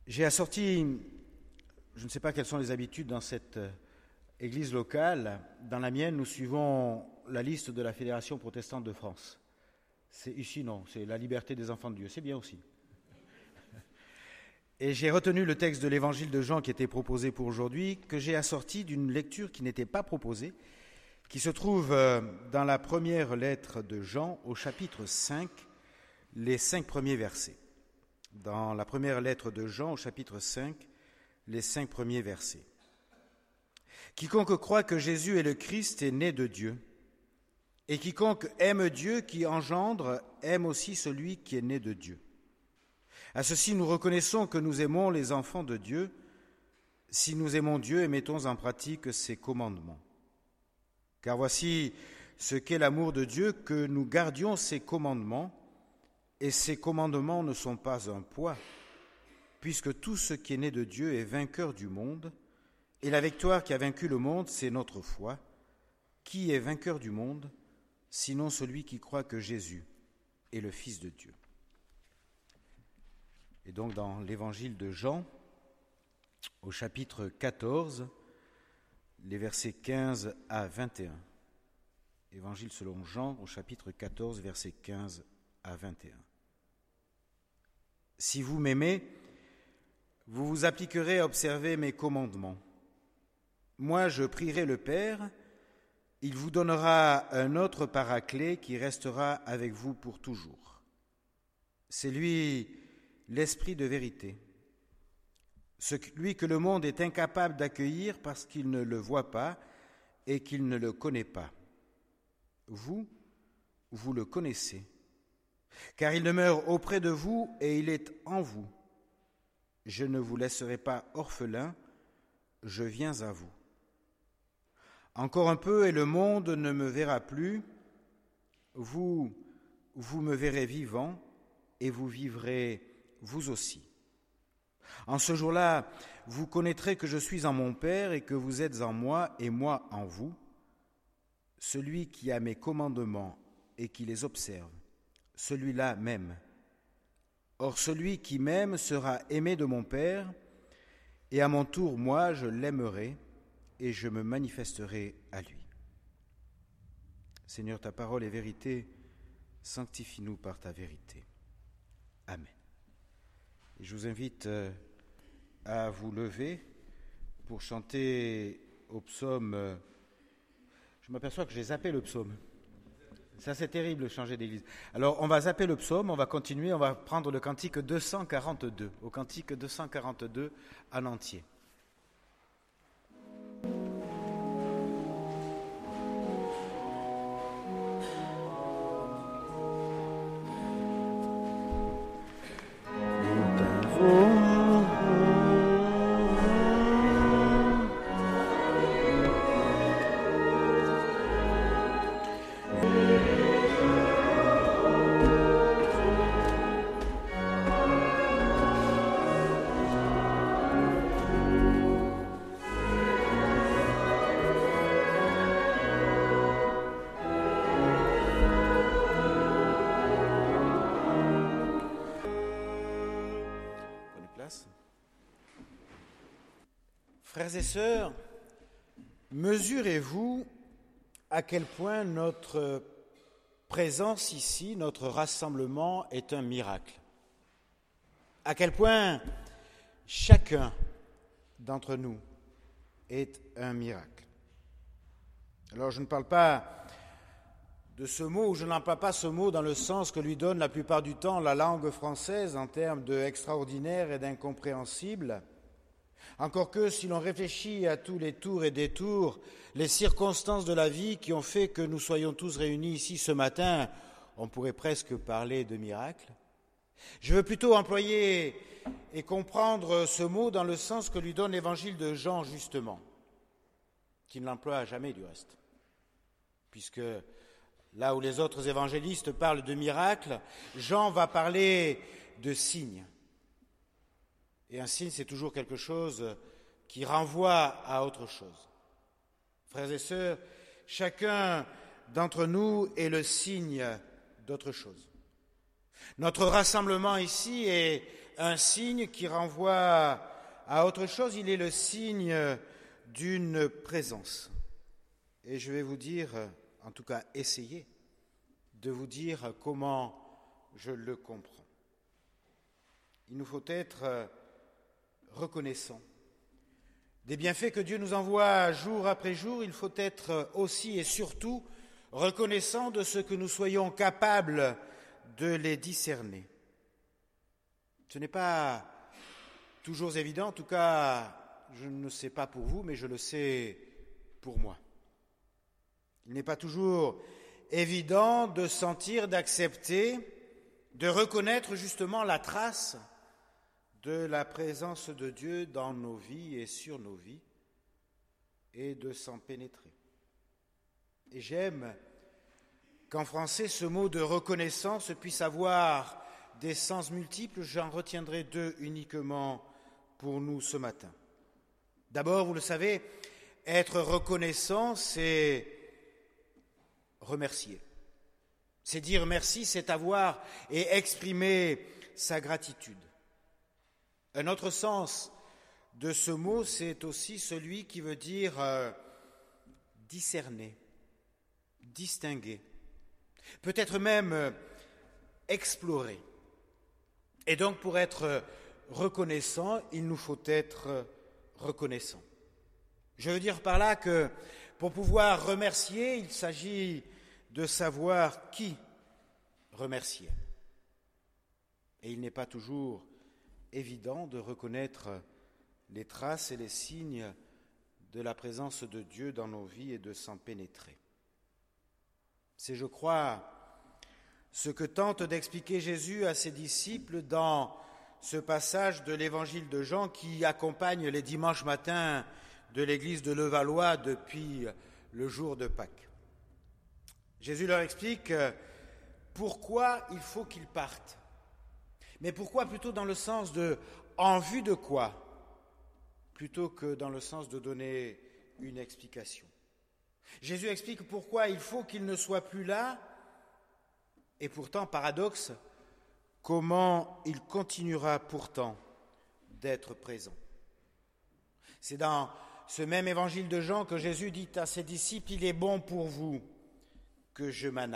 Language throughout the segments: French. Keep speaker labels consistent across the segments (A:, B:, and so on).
A: J'ai assorti, je ne sais pas quelles sont les habitudes dans cette église locale. Dans la mienne, nous suivons la liste de la Fédération protestante de France. C'est ici, non, c'est la liberté des enfants de Dieu, c'est bien aussi. Et j'ai retenu le texte de l'évangile de Jean qui était proposé pour aujourd'hui, que j'ai assorti d'une lecture qui n'était pas proposée, qui se trouve dans la première lettre de Jean au chapitre 5, les 5 premiers versets. Dans la première lettre de Jean au chapitre 5, les 5 premiers versets. Quiconque croit que Jésus est le Christ est né de Dieu, et quiconque aime Dieu qui engendre aime aussi celui qui est né de Dieu. À ceci, nous reconnaissons que nous aimons les enfants de Dieu, si nous aimons Dieu et mettons en pratique ses commandements. Car voici ce qu'est l'amour de Dieu, que nous gardions ses commandements, et ces commandements ne sont pas un poids, puisque tout ce qui est né de Dieu est vainqueur du monde, et la victoire qui a vaincu le monde, c'est notre foi. Qui est vainqueur du monde, sinon celui qui croit que Jésus est le Fils de Dieu? Et donc dans l'évangile de Jean, au chapitre 14, les versets 15 à 21. Évangile selon Jean, au chapitre 14, versets 15 à 21. Si vous m'aimez, vous vous appliquerez à observer mes commandements. Moi, je prierai le Père, il vous donnera un autre paraclet qui restera avec vous pour toujours. C'est lui, l'Esprit de vérité, celui que le monde est incapable d'accueillir parce qu'il ne le voit pas et qu'il ne le connaît pas. Vous le connaissez, car il demeure auprès de vous et il est en vous. Je ne vous laisserai pas orphelins, je viens à vous. Encore un peu et le monde ne me verra plus. Vous me verrez vivant et vous vivrez vous aussi. En ce jour-là, vous connaîtrez que je suis en mon Père et que vous êtes en moi et moi en vous. Celui qui a mes commandements et qui les observe, celui-là m'aime. Or, celui qui m'aime sera aimé de mon Père, et à mon tour, moi, je l'aimerai et je me manifesterai à lui. Seigneur, ta parole est vérité, sanctifie-nous par ta vérité. Amen. Et je vous invite à vous lever pour chanter au psaume. Je m'aperçois que j'ai zappé le psaume. Ça, c'est terrible, changer d'église. Alors, on va zapper le psaume, on va continuer, on va prendre le cantique 242, au cantique 242 en entier. Frères et sœurs, mesurez-vous à quel point notre présence ici, notre rassemblement est un miracle. À quel point chacun d'entre nous est un miracle. Alors je ne parle pas de ce mot, ou je n'emploie pas ce mot dans le sens que lui donne la plupart du temps la langue française en termes de extraordinaire et d'incompréhensible. Encore que, si l'on réfléchit à tous les tours et détours, les circonstances de la vie qui ont fait que nous soyons tous réunis ici ce matin, on pourrait presque parler de miracle. Je veux plutôt employer et comprendre ce mot dans le sens que lui donne l'évangile de Jean, justement, qui ne l'emploie jamais du reste. Puisque là où les autres évangélistes parlent de miracles, Jean va parler de signes. Et un signe, c'est toujours quelque chose qui renvoie à autre chose. Frères et sœurs, chacun d'entre nous est le signe d'autre chose. Notre rassemblement ici est un signe qui renvoie à autre chose, il est le signe d'une présence. Et je vais vous dire, en tout cas essayer, de vous dire comment je le comprends. Il nous faut être reconnaissants des bienfaits que Dieu nous envoie jour après jour. Il faut être aussi et surtout reconnaissant de ce que nous soyons capables de les discerner. Ce n'est pas toujours évident, en tout cas, je ne sais pas pour vous, mais je le sais pour moi. Il n'est pas toujours évident de sentir, d'accepter, de reconnaître justement la trace de la présence de Dieu dans nos vies et sur nos vies, et de s'en pénétrer. Et j'aime qu'en français, ce mot de reconnaissance puisse avoir des sens multiples. J'en retiendrai deux uniquement pour nous ce matin. D'abord, vous le savez, être reconnaissant, c'est remercier. C'est dire merci, c'est avoir et exprimer sa gratitude. Un autre sens de ce mot, c'est aussi celui qui veut dire discerner, distinguer, peut-être même explorer. Et donc, pour être reconnaissant, il nous faut être reconnaissant. Je veux dire par là que pour pouvoir remercier, il s'agit de savoir qui remercier. Et il n'est pas toujours évident de reconnaître les traces et les signes de la présence de Dieu dans nos vies et de s'en pénétrer. C'est, je crois, ce que tente d'expliquer Jésus à ses disciples dans ce passage de l'évangile de Jean qui accompagne les dimanches matins de l'église de Levallois depuis le jour de Pâques. Jésus leur explique pourquoi il faut qu'ils partent. Mais pourquoi plutôt dans le sens de « en vue de quoi » plutôt que dans le sens de donner une explication. Jésus explique pourquoi il faut qu'il ne soit plus là, et pourtant, paradoxe, comment il continuera pourtant d'être présent. C'est dans ce même évangile de Jean que Jésus dit à ses disciples « Il est bon pour vous que je m'en aille ».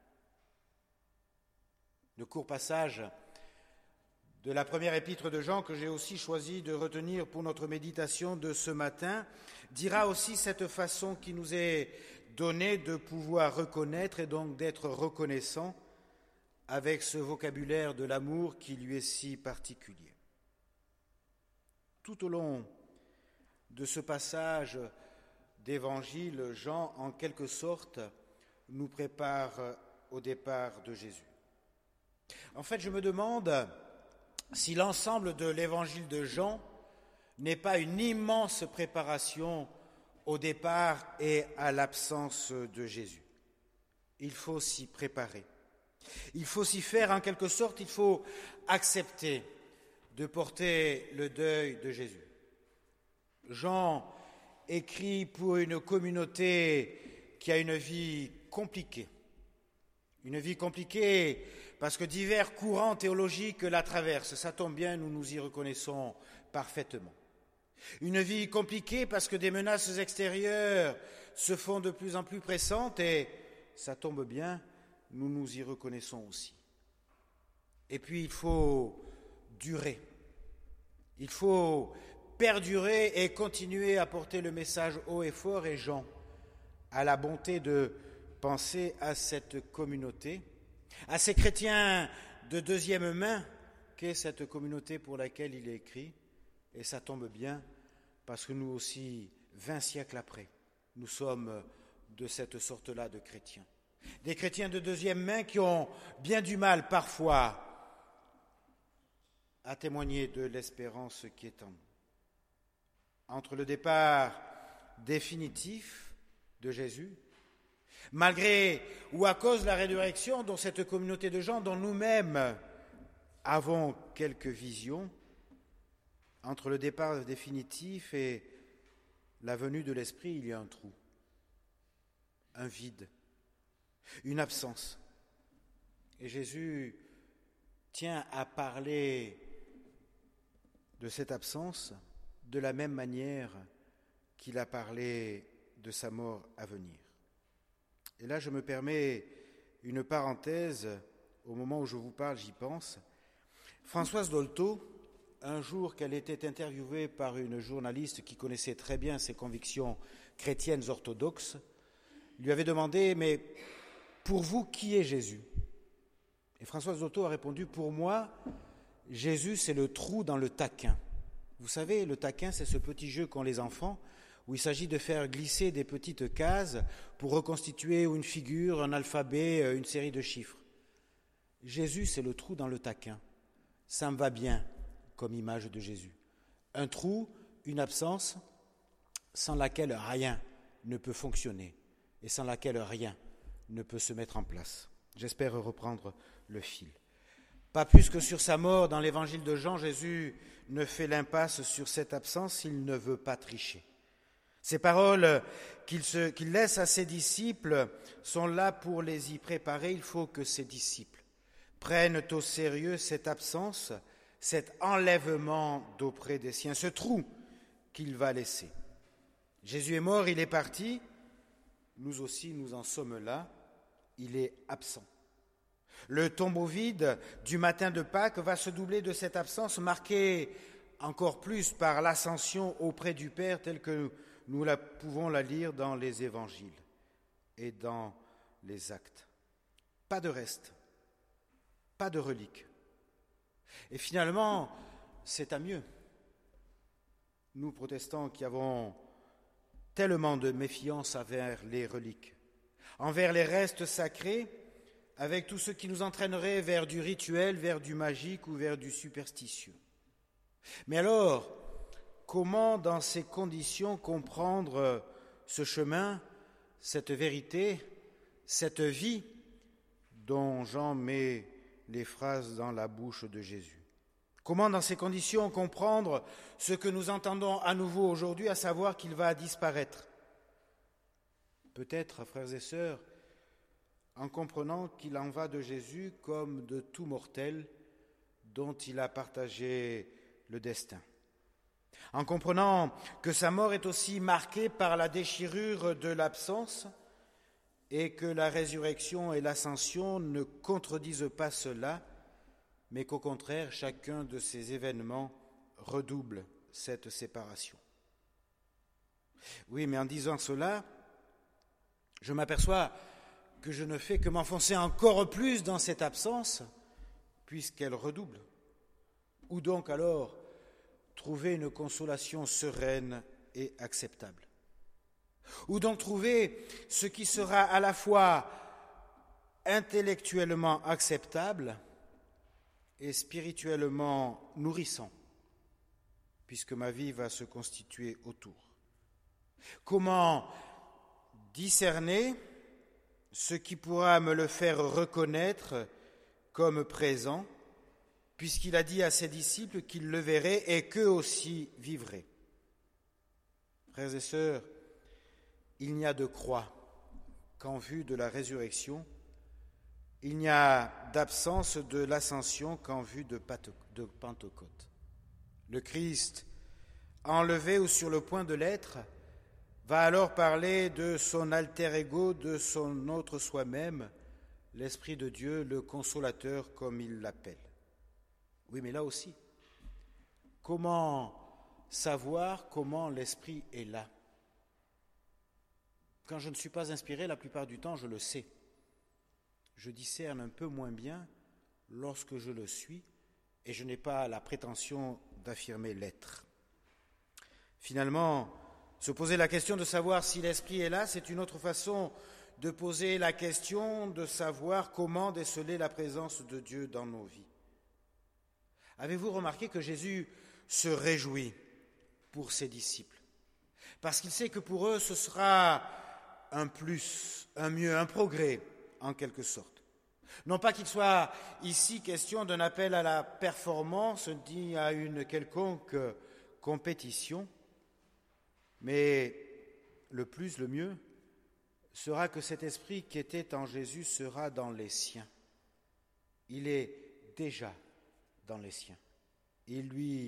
A: Le court passage de la première épître de Jean, que j'ai aussi choisi de retenir pour notre méditation de ce matin, dira aussi cette façon qui nous est donnée de pouvoir reconnaître et donc d'être reconnaissant avec ce vocabulaire de l'amour qui lui est si particulier. Tout au long de ce passage d'évangile, Jean, en quelque sorte, nous prépare au départ de Jésus. En fait, je me demande si l'ensemble de l'évangile de Jean n'est pas une immense préparation au départ et à l'absence de Jésus. Il faut s'y préparer. Il faut s'y faire en quelque sorte, il faut accepter de porter le deuil de Jésus. Jean écrit pour une communauté qui a une vie compliquée. Une vie compliquée parce que divers courants théologiques la traversent. Ça tombe bien, nous nous y reconnaissons parfaitement. Une vie compliquée parce que des menaces extérieures se font de plus en plus pressantes et ça tombe bien, nous nous y reconnaissons aussi. Et puis il faut durer. Il faut perdurer et continuer à porter le message haut et fort, et Jean a la bonté de penser à cette communauté, à ces chrétiens de deuxième main qu'est cette communauté pour laquelle il est écrit, et ça tombe bien parce que nous aussi, 20 siècles après, nous sommes de cette sorte-là de chrétiens. Des chrétiens de deuxième main qui ont bien du mal parfois à témoigner de l'espérance qui est en nous. Entre le départ définitif de Jésus, malgré ou à cause de la résurrection dont cette communauté de gens, dont nous-mêmes avons quelques visions, entre le départ définitif et la venue de l'Esprit, il y a un trou, un vide, une absence. Et Jésus tient à parler de cette absence de la même manière qu'il a parlé de sa mort à venir. Et là, je me permets une parenthèse, au moment où je vous parle, j'y pense. Françoise Dolto, un jour qu'elle était interviewée par une journaliste qui connaissait très bien ses convictions chrétiennes orthodoxes, lui avait demandé « Mais pour vous, qui est Jésus ?» Et Françoise Dolto a répondu « Pour moi, Jésus, c'est le trou dans le taquin. » Vous savez, le taquin, c'est ce petit jeu qu'ont les enfants, où il s'agit de faire glisser des petites cases pour reconstituer une figure, un alphabet, une série de chiffres. Jésus, c'est le trou dans le taquin. Ça me va bien comme image de Jésus. Un trou, une absence, sans laquelle rien ne peut fonctionner et sans laquelle rien ne peut se mettre en place. J'espère reprendre le fil. Pas plus que sur sa mort dans l'évangile de Jean, Jésus ne fait l'impasse sur cette absence, il ne veut pas tricher. Ces paroles qu'il laisse à ses disciples sont là pour les y préparer. Il faut que ses disciples prennent au sérieux cette absence, cet enlèvement d'auprès des siens, ce trou qu'il va laisser. Jésus est mort, il est parti. Nous aussi, nous en sommes là. Il est absent. Le tombeau vide du matin de Pâques va se doubler de cette absence, marquée encore plus par l'ascension auprès du Père, telle que nous pouvons la lire dans les évangiles et dans les actes. Pas de reste, pas de reliques. Et finalement, c'est à mieux. Nous, protestants, qui avons tellement de méfiance envers les reliques, envers les restes sacrés, avec tout ce qui nous entraînerait vers du rituel, vers du magique ou vers du superstitieux. Mais alors, comment dans ces conditions comprendre ce chemin, cette vérité, cette vie dont Jean met les phrases dans la bouche de Jésus? Comment dans ces conditions comprendre ce que nous entendons à nouveau aujourd'hui, à savoir qu'il va disparaître? Peut-être, frères et sœurs, en comprenant qu'il en va de Jésus comme de tout mortel dont il a partagé le destin. En comprenant que sa mort est aussi marquée par la déchirure de l'absence et que la résurrection et l'ascension ne contredisent pas cela, mais qu'au contraire, chacun de ces événements redouble cette séparation. Oui, mais en disant cela, je m'aperçois que je ne fais que m'enfoncer encore plus dans cette absence, puisqu'elle redouble. Où donc alors trouver une consolation sereine et acceptable? Où donc trouver ce qui sera à la fois intellectuellement acceptable et spirituellement nourrissant, puisque ma vie va se constituer autour? Comment discerner ce qui pourra me le faire reconnaître comme présent, puisqu'il a dit à ses disciples qu'ils le verraient et qu'eux aussi vivraient? Frères et sœurs, il n'y a de croix qu'en vue de la résurrection, il n'y a d'absence de l'ascension qu'en vue de Pentecôte. Le Christ, enlevé ou sur le point de l'être, va alors parler de son alter ego, de son autre soi-même, l'Esprit de Dieu, le consolateur comme il l'appelle. Oui, mais là aussi, comment savoir comment l'Esprit est là? Quand je ne suis pas inspiré, la plupart du temps, je le sais. Je discerne un peu moins bien lorsque je le suis et je n'ai pas la prétention d'affirmer l'être. Finalement, se poser la question de savoir si l'Esprit est là, c'est une autre façon de poser la question de savoir comment déceler la présence de Dieu dans nos vies. Avez-vous remarqué que Jésus se réjouit pour ses disciples? Parce qu'il sait que pour eux, ce sera un plus, un mieux, un progrès, en quelque sorte. Non pas qu'il soit ici question d'un appel à la performance, ni à une quelconque compétition, mais le plus, le mieux, sera que cet esprit qui était en Jésus sera dans les siens. Il est déjà dans les siens. Il lui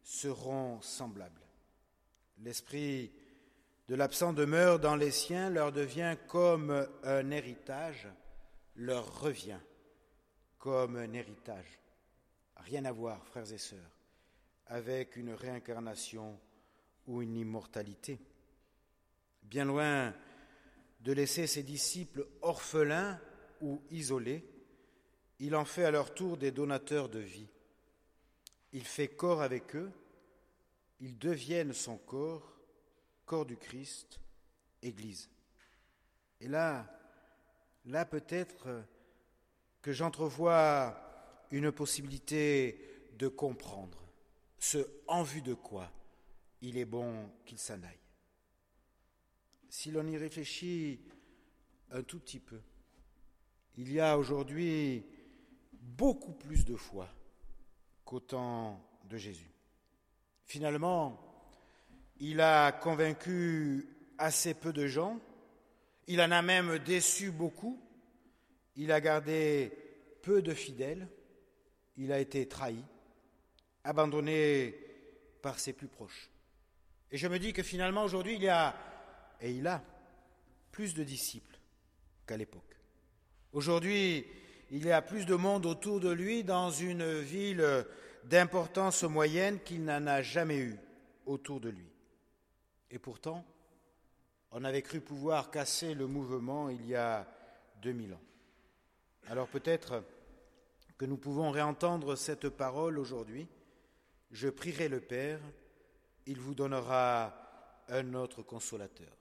A: seront semblables. L'esprit de l'absent demeure dans les siens, leur devient comme un héritage, leur revient comme un héritage. Rien à voir, frères et sœurs, avec une réincarnation ou une immortalité. Bien loin de laisser ses disciples orphelins ou isolés, il en fait à leur tour des donateurs de vie. Il fait corps avec eux, ils deviennent son corps, corps du Christ, Église. Et là peut-être que j'entrevois une possibilité de comprendre ce en vue de quoi il est bon qu'il s'en aille. Si l'on y réfléchit un tout petit peu, il y a aujourd'hui beaucoup plus de foi qu'au temps de Jésus. Finalement, il a convaincu assez peu de gens, il en a même déçu beaucoup, il a gardé peu de fidèles, il a été trahi, abandonné par ses plus proches. Et je me dis que finalement aujourd'hui il a plus de disciples qu'à l'époque. Aujourd'hui, il y a plus de monde autour de lui dans une ville d'importance moyenne qu'il n'en a jamais eu autour de lui. Et pourtant, on avait cru pouvoir casser le mouvement il y a 2000 ans. Alors peut-être que nous pouvons réentendre cette parole aujourd'hui. Je prierai le Père, il vous donnera un autre consolateur.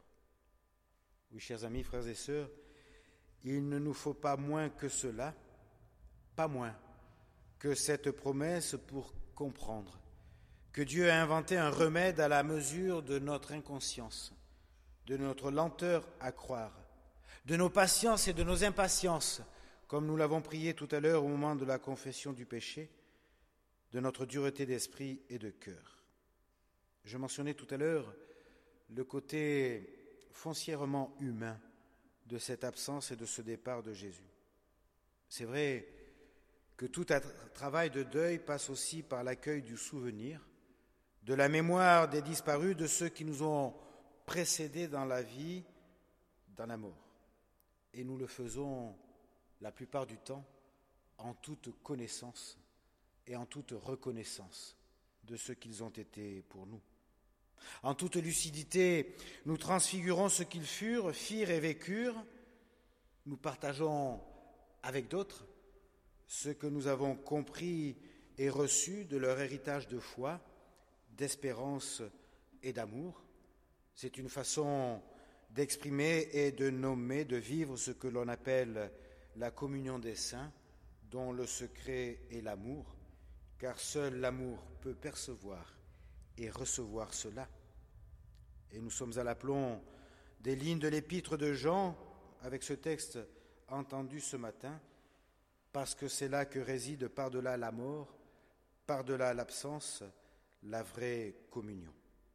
A: Oui, chers amis, frères et sœurs, il ne nous faut pas moins que cela, pas moins que cette promesse pour comprendre que Dieu a inventé un remède à la mesure de notre inconscience, de notre lenteur à croire, de nos patiences et de nos impatiences, comme nous l'avons prié tout à l'heure au moment de la confession du péché, de notre dureté d'esprit et de cœur. Je mentionnais tout à l'heure le côté foncièrement humain de cette absence et de ce départ de Jésus. C'est vrai que tout travail de deuil passe aussi par l'accueil du souvenir, de la mémoire des disparus, de ceux qui nous ont précédés dans la vie, dans la mort. Et nous le faisons la plupart du temps en toute connaissance et en toute reconnaissance de ce qu'ils ont été pour nous. En toute lucidité, nous transfigurons ce qu'ils furent, firent et vécurent. Nous partageons avec d'autres ce que nous avons compris et reçu de leur héritage de foi, d'espérance et d'amour. C'est une façon d'exprimer et de nommer, de vivre ce que l'on appelle la communion des saints, dont le secret est l'amour, car seul l'amour peut percevoir et recevoir cela. Et nous sommes à l'aplomb des lignes de l'épître de Jean, avec ce texte entendu ce matin, parce que c'est là que réside par-delà la mort, par-delà l'absence, la vraie communion.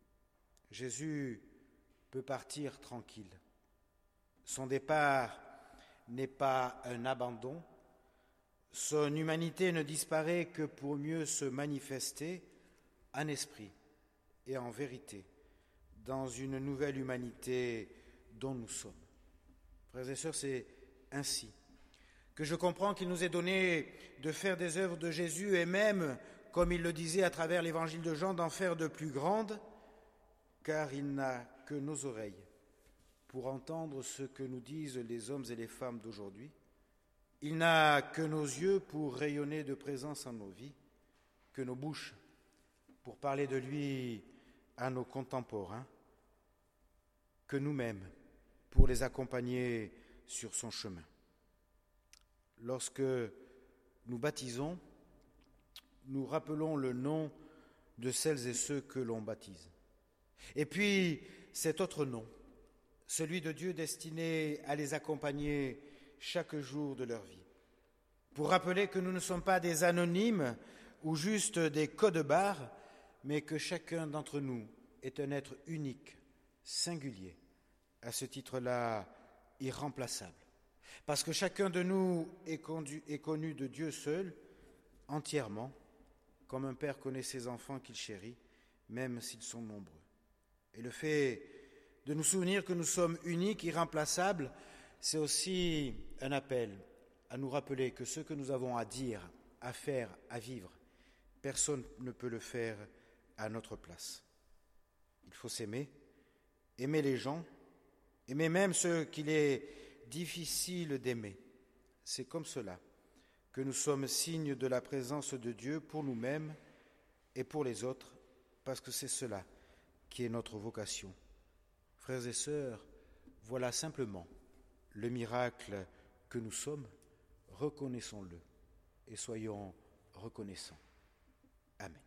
A: Jésus peut partir tranquille. Son départ n'est pas un abandon. Son humanité ne disparaît que pour mieux se manifester en esprit et en vérité dans une nouvelle humanité dont nous sommes. Frères et sœurs, c'est ainsi que je comprends qu'il nous est donné de faire des œuvres de Jésus et même, comme il le disait à travers l'évangile de Jean, d'en faire de plus grandes, car il n'a que nos oreilles pour entendre ce que nous disent les hommes et les femmes d'aujourd'hui. Il n'a que nos yeux pour rayonner de présence en nos vies, que nos bouches pour parler de lui à nos contemporains, que nous-mêmes pour les accompagner sur son chemin. Lorsque nous baptisons, nous rappelons le nom de celles et ceux que l'on baptise. Et puis, cet autre nom, celui de Dieu destiné à les accompagner chaque jour de leur vie, pour rappeler que nous ne sommes pas des anonymes ou juste des codes-barres, mais que chacun d'entre nous est un être unique, singulier, à ce titre-là irremplaçable. Parce que chacun de nous est connu de Dieu seul, entièrement, comme un père connaît ses enfants qu'il chérit, même s'ils sont nombreux. Et le fait de nous souvenir que nous sommes uniques, irremplaçables, c'est aussi un appel à nous rappeler que ce que nous avons à dire, à faire, à vivre, personne ne peut le faire à notre place. Il faut s'aimer, aimer les gens, aimer même ceux qu'il est difficile d'aimer. C'est comme cela que nous sommes signes de la présence de Dieu pour nous-mêmes et pour les autres, parce que c'est cela qui est notre vocation. Frères et sœurs, voilà simplement le miracle que nous sommes. Reconnaissons-le et soyons reconnaissants. Amen.